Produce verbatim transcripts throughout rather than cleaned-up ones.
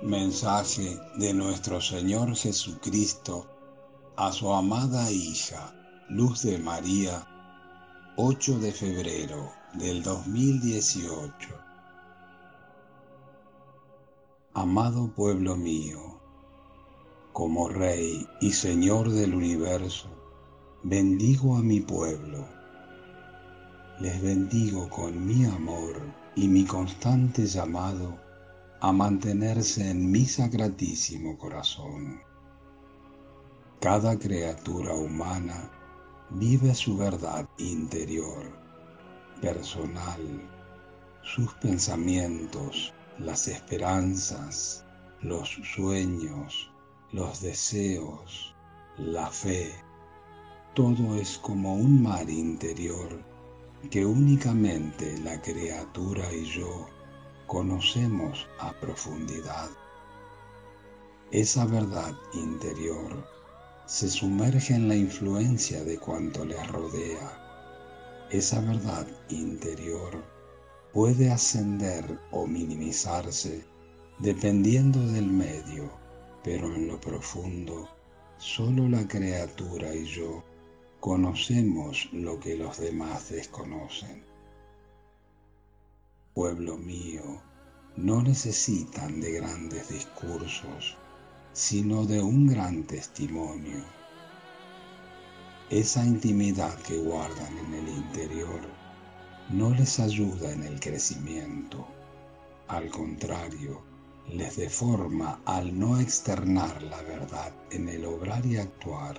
Mensaje de nuestro Señor Jesucristo a su amada hija, Luz de María, ocho de febrero del dos mil dieciocho. Amado pueblo mío, como Rey y Señor del universo, bendigo a mi pueblo. Les bendigo con mi amor y mi constante llamado a mantenerse en mi sacratísimo corazón. Cada criatura humana vive su verdad interior, personal, sus pensamientos, las esperanzas, los sueños, los deseos, la fe. Todo es como un mar interior que únicamente la criatura y yo conocemos a profundidad. Esa verdad interior se sumerge en la influencia de cuanto les rodea. Esa verdad interior puede ascender o minimizarse dependiendo del medio, pero en lo profundo, solo la criatura y yo conocemos lo que los demás desconocen. Pueblo mío, no necesitan de grandes discursos, sino de un gran testimonio. Esa intimidad que guardan en el interior no les ayuda en el crecimiento, al contrario, les deforma al no externar la verdad en el obrar y actuar.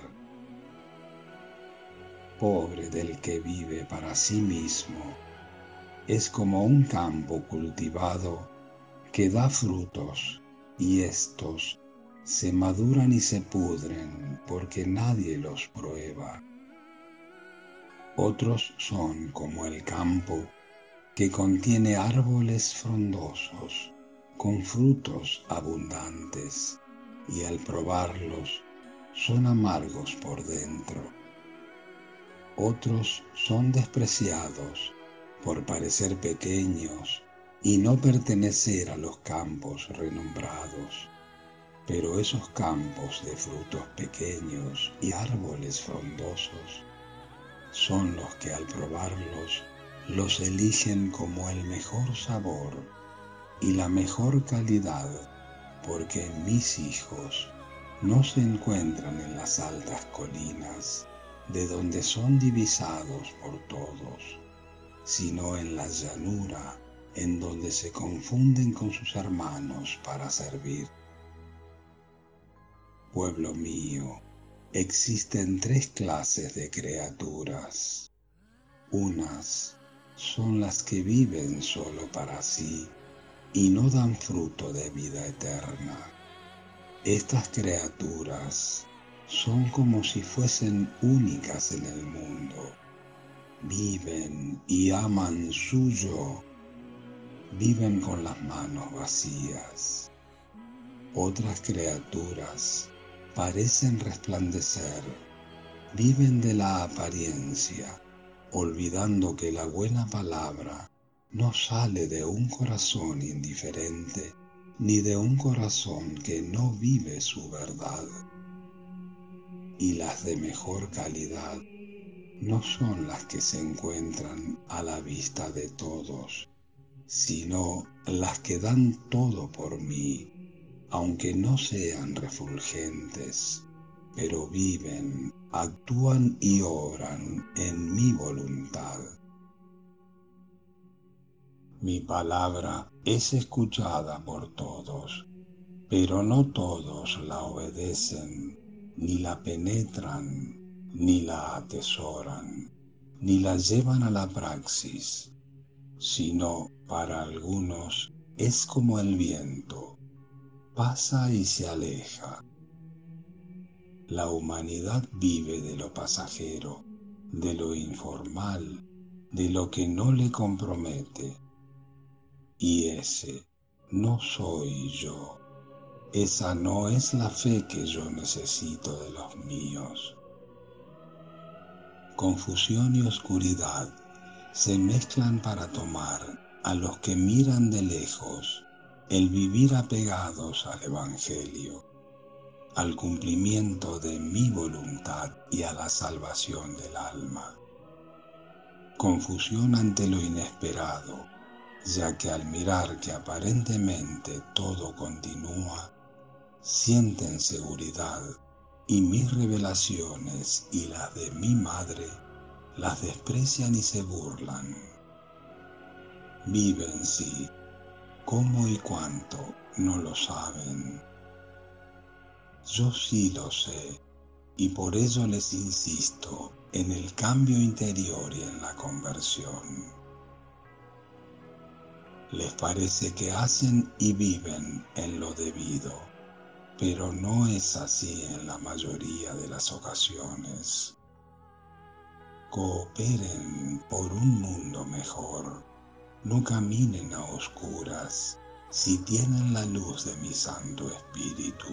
Pobre del que vive para sí mismo, es como un campo cultivado que da frutos y estos se maduran y se pudren porque nadie los prueba. Otros son como el campo que contiene árboles frondosos con frutos abundantes y al probarlos son amargos por dentro. Otros son despreciados por parecer pequeños y no pertenecer a los campos renombrados. Pero esos campos de frutos pequeños y árboles frondosos son los que al probarlos los eligen como el mejor sabor y la mejor calidad, porque mis hijos no se encuentran en las altas colinas, de donde son divisados por todos, sino en la llanura, en donde se confunden con sus hermanos para servir. Pueblo mío, existen tres clases de criaturas. Unas son las que viven solo para sí y no dan fruto de vida eterna. Estas criaturas son como si fuesen únicas en el mundo. Viven y aman su yo. Viven con las manos vacías. Otras criaturas parecen resplandecer. Viven de la apariencia, olvidando que la buena palabra no sale de un corazón indiferente, ni de un corazón que no vive su verdad. Y las de mejor calidad no son las que se encuentran a la vista de todos, sino las que dan todo por mí, aunque no sean refulgentes, pero viven, actúan y obran en mi voluntad. Mi palabra es escuchada por todos, pero no todos la obedecen, ni la penetran, ni la atesoran, ni la llevan a la praxis, sino para algunos es como el viento, pasa y se aleja. La humanidad vive de lo pasajero, de lo informal, de lo que no le compromete. Y ese no soy yo. Esa no es la fe que yo necesito de los míos. Confusión y oscuridad se mezclan para tomar a los que miran de lejos el vivir apegados al Evangelio, al cumplimiento de mi voluntad y a la salvación del alma. Confusión ante lo inesperado, ya que al mirar que aparentemente todo continúa, sienten seguridad y mis revelaciones y las de mi madre las desprecian y se burlan. Viven, sí, cómo y cuánto no lo saben. Yo sí lo sé, y por ello les insisto en el cambio interior y en la conversión. Les parece que hacen y viven en lo debido, pero no es así en la mayoría de las ocasiones. Cooperen por un mundo mejor, no caminen a oscuras si tienen la luz de mi Santo Espíritu.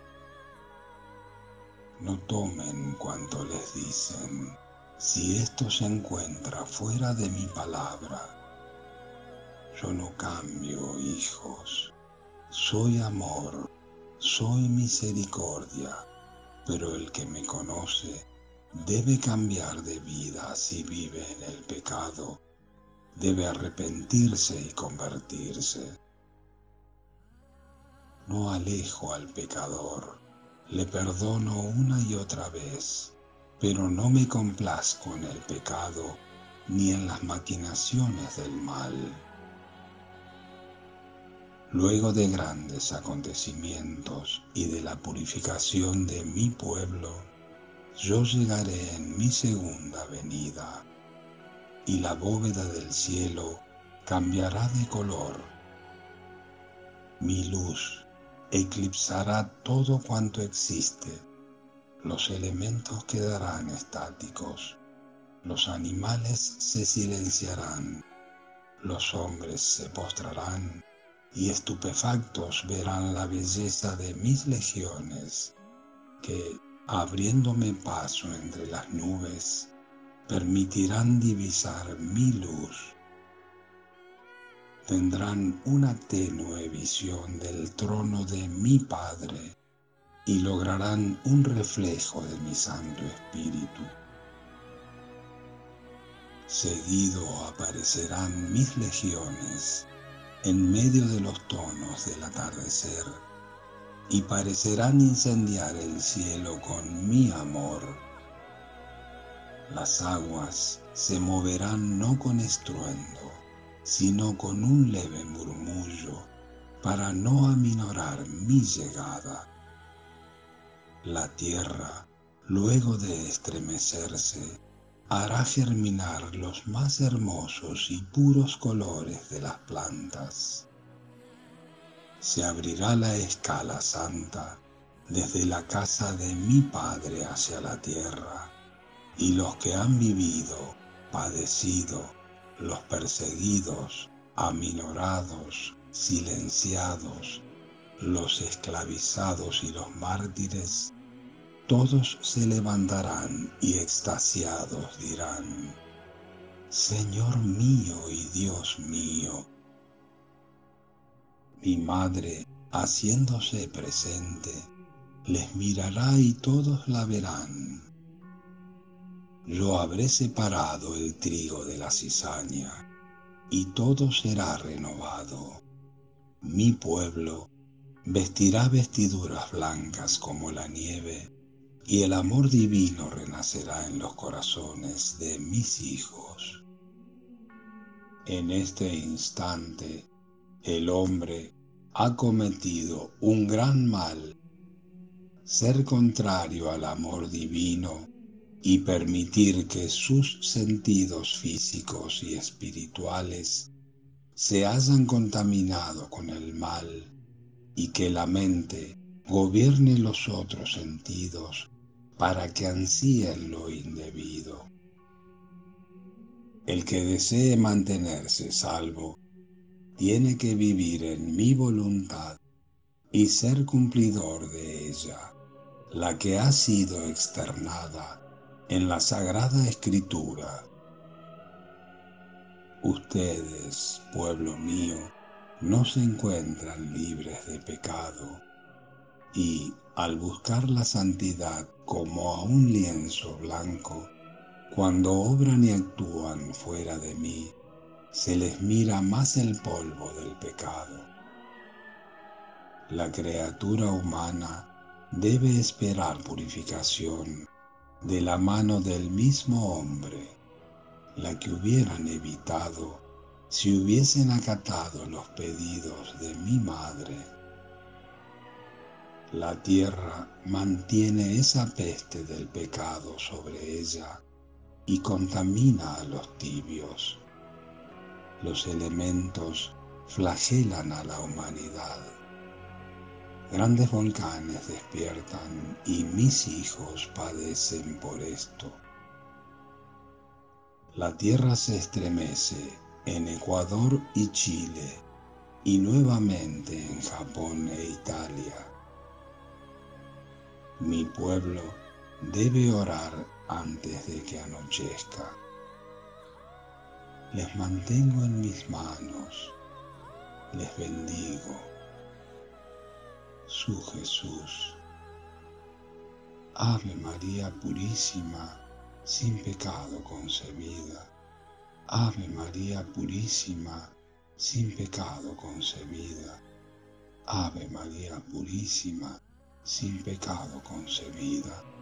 No tomen cuanto les dicen, si esto se encuentra fuera de mi palabra. Yo no cambio, hijos, soy amor, soy misericordia, pero el que me conoce debe cambiar de vida si vive en el pecado, debe arrepentirse y convertirse. No alejo al pecador, le perdono una y otra vez, pero no me complazco en el pecado ni en las maquinaciones del mal. Luego de grandes acontecimientos y de la purificación de mi pueblo, yo llegaré en mi segunda venida, y la bóveda del cielo cambiará de color. Mi luz eclipsará todo cuanto existe. Los elementos quedarán estáticos, los animales se silenciarán, los hombres se postrarán y estupefactos verán la belleza de mis legiones, que, abriéndome paso entre las nubes, permitirán divisar mi luz. Tendrán una tenue visión del trono de mi Padre y lograrán un reflejo de mi Santo Espíritu. Seguido aparecerán mis legiones en medio de los tonos del atardecer y parecerán incendiar el cielo con mi amor. Las aguas se moverán no con estruendo, sino con un leve murmullo, para no aminorar mi llegada. La tierra, luego de estremecerse, hará germinar los más hermosos y puros colores de las plantas. Se abrirá la escala santa desde la casa de mi Padre hacia la tierra, y los que han vivido, padecido, los perseguidos, aminorados, silenciados, los esclavizados y los mártires, todos se levantarán y extasiados dirán: Señor mío y Dios mío. Mi madre, haciéndose presente, les mirará y todos la verán. Yo habré separado el trigo de la cizaña, y todo será renovado. Mi pueblo vestirá vestiduras blancas como la nieve, y el amor divino renacerá en los corazones de mis hijos. En este instante, el hombre ha cometido un gran mal, ser contrario al amor divino y permitir que sus sentidos físicos y espirituales se hayan contaminado con el mal y que la mente gobierne los otros sentidos para que ansíen lo indebido. El que desee mantenerse salvo tiene que vivir en mi voluntad y ser cumplidor de ella, la que ha sido externada en la Sagrada Escritura. Ustedes, pueblo mío, no se encuentran libres de pecado y, al buscar la santidad como a un lienzo blanco, cuando obran y actúan fuera de mí, se les mira más el polvo del pecado. La criatura humana debe esperar purificación de la mano del mismo hombre, la que hubieran evitado si hubiesen acatado los pedidos de mi madre. La tierra mantiene esa peste del pecado sobre ella y contamina a los tibios. Los elementos flagelan a la humanidad. Grandes volcanes despiertan y mis hijos padecen por esto. La tierra se estremece en Ecuador y Chile y nuevamente en Japón e Italia. Mi pueblo debe orar antes de que anochezca. Les mantengo en mis manos, les bendigo. Su Jesús. Ave María Purísima, sin pecado concebida. Ave María Purísima, sin pecado concebida. Ave María Purísima, sin pecado concebida.